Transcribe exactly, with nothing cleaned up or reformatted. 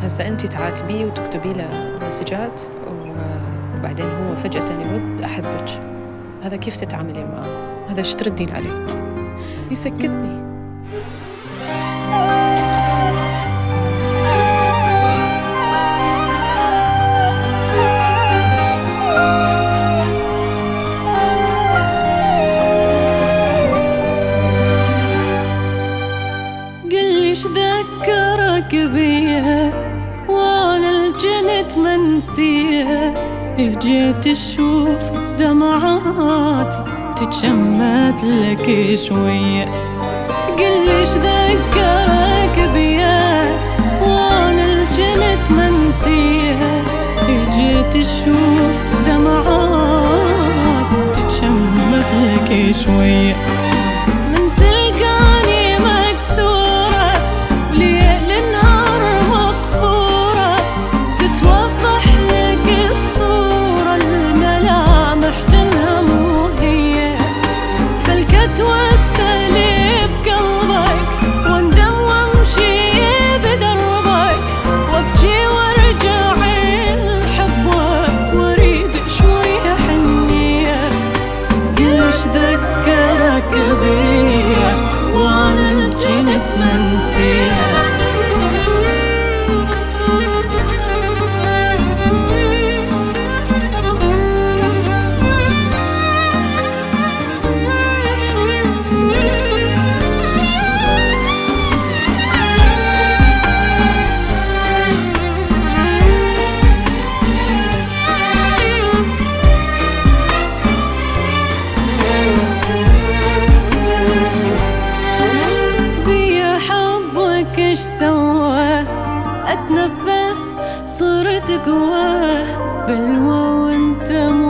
هسا أنتي تعاتبيه وتكتبي له مسجات وبعدين هو فجأة يرد أحبك، هذا كيف تتعاملين معه؟ هذا ايش تردين عليه؟ يسكتني. قليش ذكرك بيه وانا الجنت منسيه، جيت اشوف دمعاتي تتشمت لك شويه. قليش ذكرك بيه وانا الجنت منسيه، جيت اشوف دمعاتي تتشمت لك شويه. وانا الجنت منسيه. ايش سواه اتنفس صرت قواه، بلوى وانت